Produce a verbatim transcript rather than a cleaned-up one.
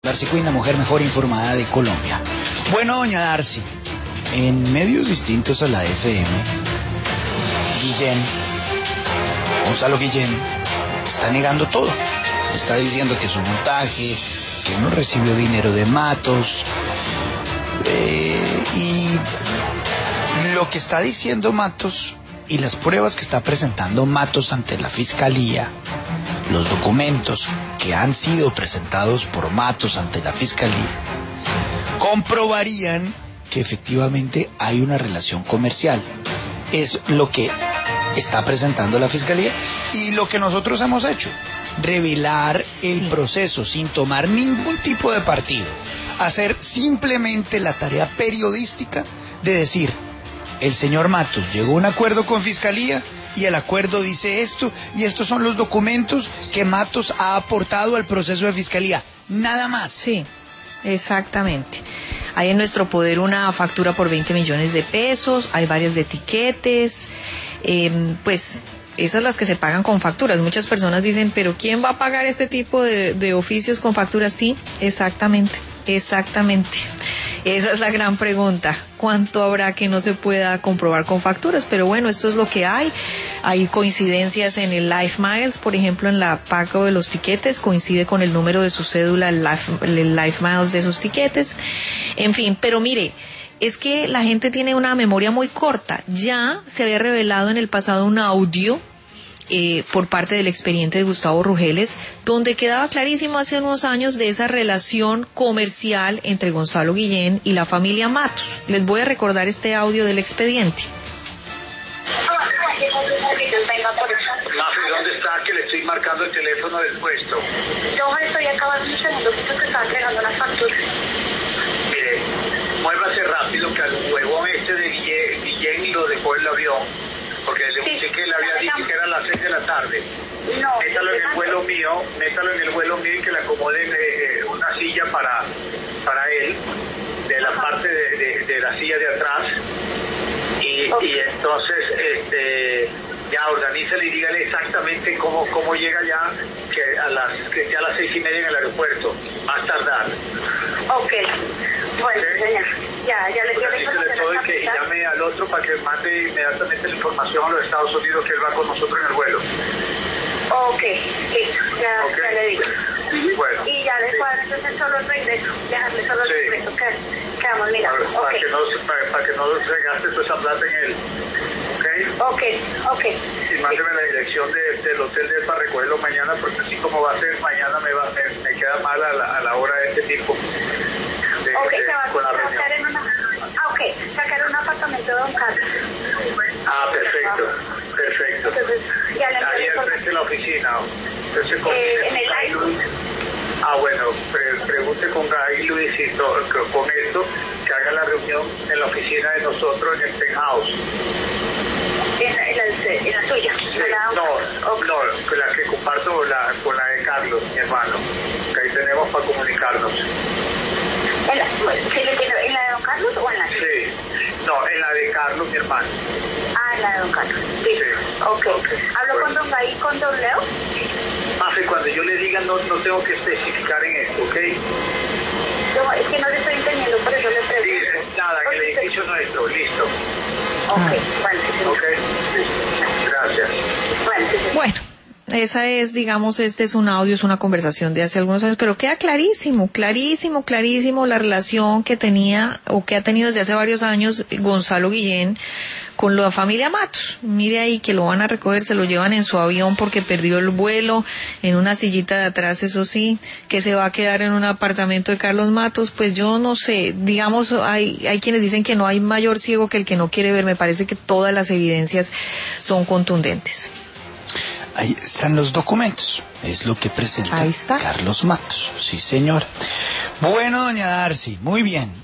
Darcy Quinn, la mujer mejor informada de Colombia. Bueno, doña Darcy, en medios distintos a la F M, Guillén, Gonzalo Guillén, está negando todo. Está diciendo que es un montaje, que no recibió dinero de Matos. Eh, y lo que está diciendo Matos y las pruebas que está presentando Matos ante la Fiscalía, los documentos que han sido presentados por Matos ante la Fiscalía, comprobarían que efectivamente hay una relación comercial. Es lo que está presentando la Fiscalía y lo que nosotros hemos hecho, revelar el proceso sin tomar ningún tipo de partido, hacer simplemente la tarea periodística de decir, el señor Matos llegó a un acuerdo con Fiscalía y el acuerdo dice esto, y estos son los documentos que Matos ha aportado al proceso de Fiscalía. Nada más. Sí, exactamente. Hay en nuestro poder una factura por veinte millones de pesos, hay varias de etiquetes, eh, pues esas las que se pagan con facturas. Muchas personas dicen, pero ¿quién va a pagar este tipo de, de oficios con facturas? Sí, exactamente, exactamente. Esa es la gran pregunta. ¿Cuánto habrá que no se pueda comprobar con facturas? Pero bueno, esto es lo que hay. Hay coincidencias en el Life Miles, por ejemplo, en la pago de los tiquetes, coincide con el número de su cédula, el Life, el Life Miles de sus tiquetes. En fin, pero mire, es que la gente tiene una memoria muy corta. Ya se había revelado en el pasado un audio Eh, por parte del expediente de Gustavo Rugeles, donde quedaba clarísimo hace unos años de esa relación comercial entre Gonzalo Guillén y la familia Matos. Les voy a recordar este audio del expediente. Mafi, ¿dónde está? Que le estoy marcando el teléfono del puesto. Yo estoy acabando un segundo, que estaba entregando las facturas. Mire, muévase rápido que al huevón este de Guillén, Guillén lo dejó en el avión. Porque le Sí, escuché que le había dicho que eran las seis de la tarde. No, Métalo en el vuelo mío, métalo en el vuelo mío y que le acomoden eh, una silla para, para él, de la parte de, de, de la silla de atrás. Y, Okay. y entonces, este, ya organízale y dígale exactamente cómo, cómo llega ya, que a las que esté a las seis y media en el aeropuerto, más tardar. Ok, bueno, ¿Sí? señor, ya, ya le dio la Organícele todo y que y llame al otro para que mande inmediatamente la información a los Estados Unidos que él va con nosotros en el vuelo. Ok, listo, ya, Okay. ya le digo. Bueno, Y ya le sí. cuadro entonces solo el regreso, dejarle solo el Sí. regreso, que quedamos mirando. Para, para Ok, que no, para, para que no se gaste toda esa plata en él. ¿Ok? ok, ok. Y mándeme la dirección de, del hotel de él para recogerlo mañana, porque así como va a ser mañana me, va, me, me queda mal a la, a la hora de este tipo. De, Ok, de, se va con la a reunión. sacar en una... Ah, ok, sacar un apartamento de Don Carlos. Ah, perfecto, perfecto. Entonces, ya le Ahí envío al frente de la oficina. Entonces, con, Eh, en el Guy Luis. Ah, bueno, pre, pregunte con Guy Luis y to, con esto, que haga la reunión en la oficina de nosotros en el penthouse. En la, en la, en la suya. Sí, en la- no, Ok. no, con la que comparto la, con la de Carlos, mi hermano, que ahí tenemos para comunicarnos. ¿En la, sí, le entiendo, ¿en la de Don Carlos o en la suya? Sí, no, en la de Carlos, mi hermano. Ah, en la de Don Carlos. Sí. Sí. Ok. Ok, ¿Hablo bueno. con Don Gaby y con Don Leo? Mafe, cuando yo le diga no, no tengo que especificar en esto, ¿ok? No, es que no le estoy entendiendo, por eso le Sí, pregunto. nada, en el Porque- edificio nuestro, listo. Ok, bueno, sí, señor. ¿Ok? Gracias. Bueno, sí, señor. Bueno, esa es, digamos, este es un audio, es una conversación de hace algunos años, pero queda clarísimo, clarísimo, clarísimo la relación que tenía o que ha tenido desde hace varios años Gonzalo Guillén con la familia Matos. Mire ahí que lo van a recoger, se lo llevan en su avión porque perdió el vuelo, en una sillita de atrás, eso sí, que se va a quedar en un apartamento de Carlos Matos. Pues yo no sé, digamos, hay, hay quienes dicen que no hay mayor ciego que el que no quiere ver. Me parece que todas las evidencias son contundentes. Ahí están los documentos. Es lo que presenta Ahí está. Carlos Matos. Sí, señor. Bueno, doña Darcy, muy bien.